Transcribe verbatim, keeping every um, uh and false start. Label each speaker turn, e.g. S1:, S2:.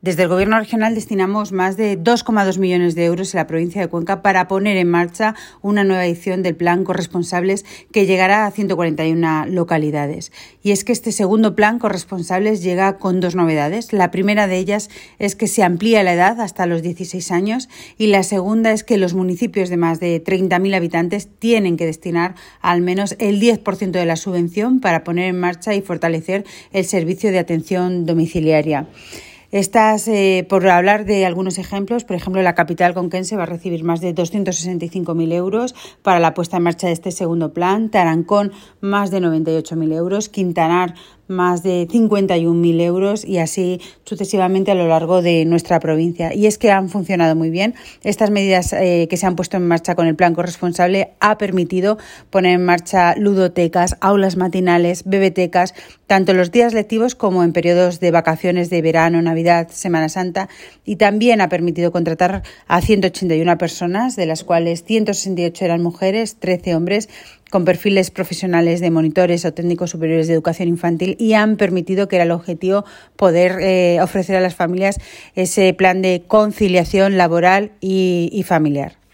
S1: Desde el Gobierno regional destinamos más de dos coma dos millones de euros en la provincia de Cuenca para poner en marcha una nueva edición del Plan Corresponsables que llegará a ciento cuarenta y una localidades. Y es que este segundo Plan Corresponsables llega con dos novedades. La primera de ellas es que se amplía la edad hasta los dieciséis años y la segunda es que los municipios de más de treinta mil habitantes tienen que destinar al menos el diez por ciento de la subvención para poner en marcha y fortalecer el servicio de atención domiciliaria. Estas, eh, por hablar de algunos ejemplos, por ejemplo, la capital conquense va a recibir más de doscientos sesenta y cinco mil euros para la puesta en marcha de este segundo plan, Tarancón más de noventa y ocho mil euros, Quintanar más de cincuenta y un mil euros y así sucesivamente a lo largo de nuestra provincia. Y es que han funcionado muy bien. Estas medidas eh, que se han puesto en marcha con el Plan Corresponsable ha permitido poner en marcha ludotecas, aulas matinales, bebetecas, tanto en los días lectivos como en periodos de vacaciones de verano, Navidad, Semana Santa, y también ha permitido contratar a ciento ochenta y una personas, de las cuales ciento sesenta y ocho eran mujeres, trece hombres, con perfiles profesionales de monitores o técnicos superiores de educación infantil, y han permitido, que era el objetivo, poder eh, ofrecer a las familias ese plan de conciliación laboral y, y familiar.